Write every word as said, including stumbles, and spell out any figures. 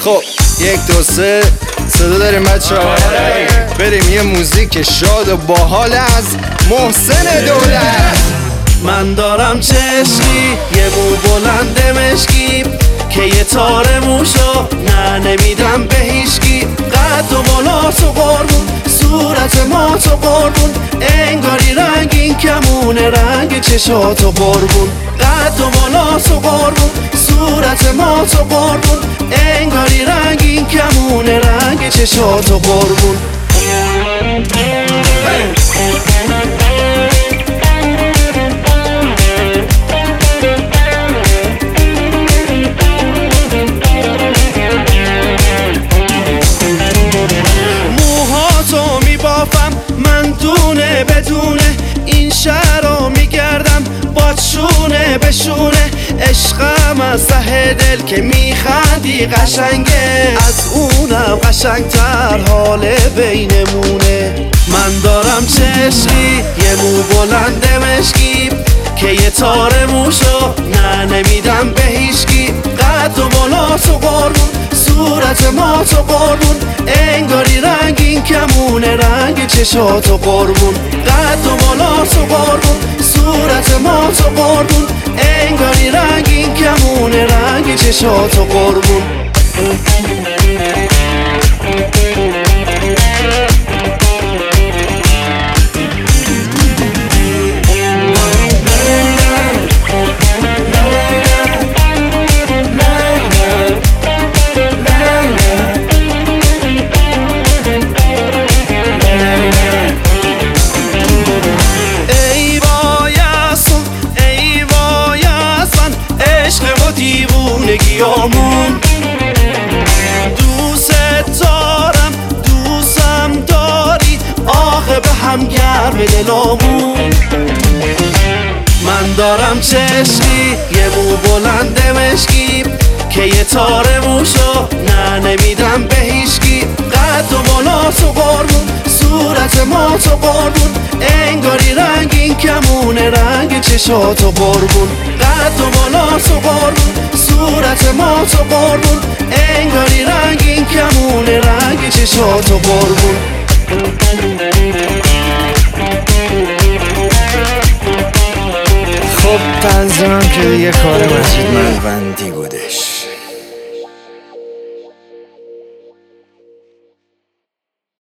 خب یک دو سه صدا داریم بچه ها، بریم یه موزیک شاد و باحال از محسن دولت. من دارم چشمی یه مو بلند مشکی که یه تار موشو نه نمیدم به هیچکی. قد و بالا تو قربون، صورت ما تو قربون، انگاری رنگین کمونه رنگ چشاتو قربون. قد و بالا تو قربون، صورت ما تو قربون، انگاری رنگین کمونه رنگ چشاتو قربون. موهاتو میبافم من دونه بدونه، این شهر رو میگردم با شونه به شونه. عشقم از ته دل که میخندی قشنگه، از اونم قشنگتر حال بینمونه. من دارم چشمی یه مو بلند مشکی که یه تار موشو نه نمیدم به هیچکی. قد و بالا تو قربون، صورت ما تو قربون، انگاری رنگین کمونه رنگ چشاتو قربون. قد و بالا تو قربون، صورت ما تو قربون، انگاری رنگین کمونه رنگ چشاتو قربون. دیوونگیامون دوست دارم دوستم داری، آخه به هم گرم دلامون. من دارم چشمی یه مو بلند مشکی که یه تار موشو نه نمیدم به هیچکی. قد و بالا تو قربون، صورت ما تو قربون، انگاری رنگین کمونه رنگ چشاتو قربون. قد و بالا تو قربون، صورت ما تو قربون، انگاری رنگین کمونه رنگ چشاتو قربون. خب تنظیمم که دیگه کار مجید ملوندی